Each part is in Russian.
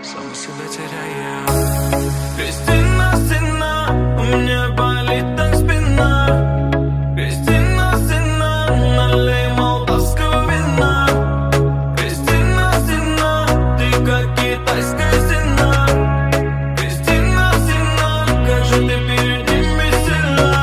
сам себя теряя. Кристина, сына, у меня болит так спина. Кристина, сына, налей молдавского вина. Кристина, сына, ты как китайская стена. Кристина, сына, как же ты перед ними сильна.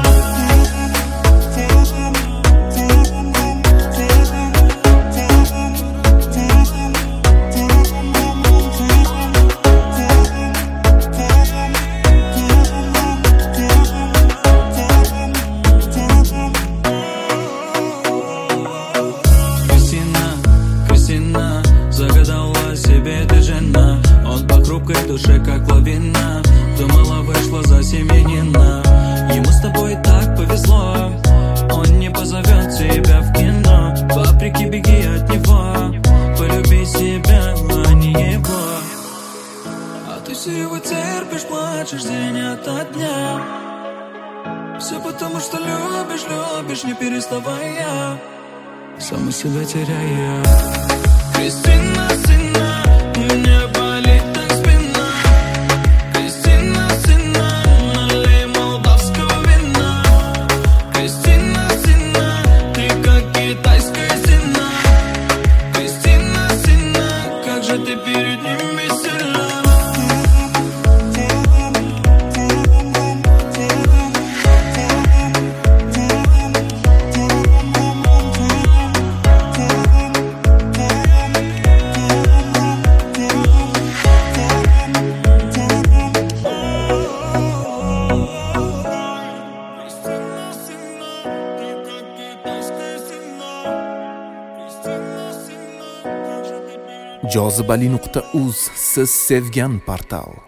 Загадала себе ты жена, он по хрупкой душе как лавина. Думала, вышла за семьянина. Ему с тобой так повезло, он не позовет тебя в кино. Паприки, беги от него, полюби себя, а не его. А ты все его терпишь, плачешь день ото дня. Все потому, что любишь, любишь, не переставая, сам себя теряя. Кристина, сына, у меня болит так спина. Кристина, сына, налей молдавского вина. Кристина, сына, ты как китайская стена. Кристина, сына, как же ты перед ними сильна. jozibali.uz siz sevgan portal.